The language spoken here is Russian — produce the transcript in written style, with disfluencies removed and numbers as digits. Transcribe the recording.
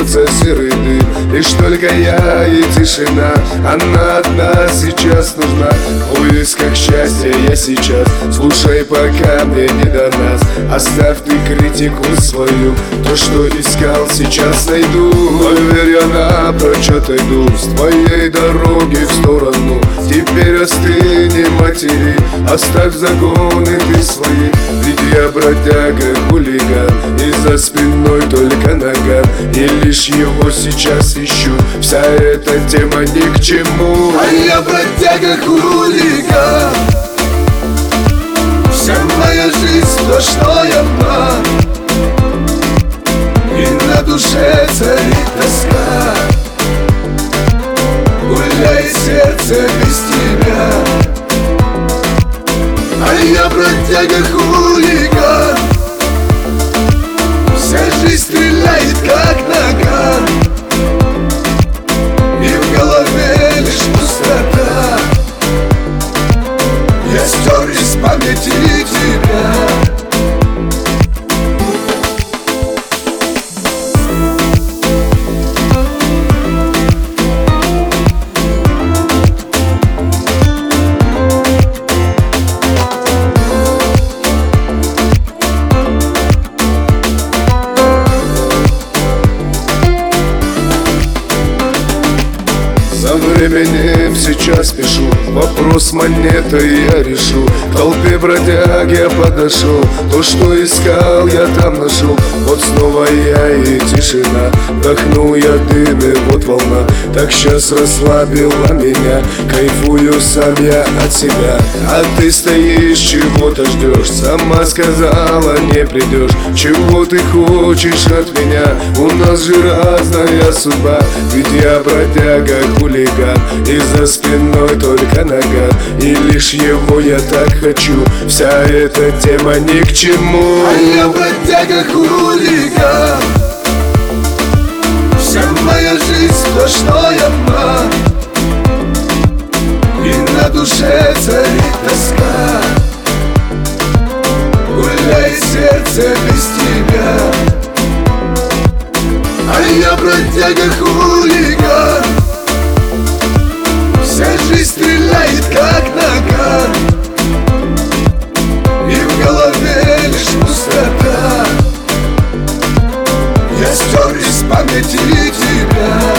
льется серый дым. Лишь только я и тишина, она одна сейчас нужна. В поисках счастья я сейчас, слушай, пока мне не до нас. Оставь ты критику свою, то, что искал, сейчас найду. Поверь, я напрочь отойду с твоей дороги в сторону. Теперь остыни, матери, оставь загоны ты свои. Ведь я бродяга, хулиган, и за спиной только наган. И лишь его сейчас ищу, вся эта тема ни к чему. А я бродяга, хулиган, вся моя жизнь сплошной обман, и на душе царит тоска. Гуляет сердце без тебя. А я бродяга, хулиган, вся жизнь стреляет как наган, и в голове лишь пустота. Я стер из памяти тебя. За временем сейчас спешу, вопрос монеты я решу. К толпе бродяг я подошел, то, что искал, я там нашел. Вот снова я и тишина, вдохнул я дым, и вот волна так сейчас расслабила меня. Кайфую сам я от себя, а ты стоишь, чего-то ждешь. Сама сказала, не придешь. Чего ты хочешь от меня? У нас же разная судьба. Ведь я бродяга, хулиган, и за спиной только наган. И лишь его я так хочу, вся эта тема ни к чему. А я бродяга, хулиган, вся моя жизнь сплошной обман, и на душе царит тоска. Гуляет сердце без тебя. А я бродяга, хулиган, вся жизнь стреляет как наган, и в голове лишь пустота. Я стер из памяти тебя.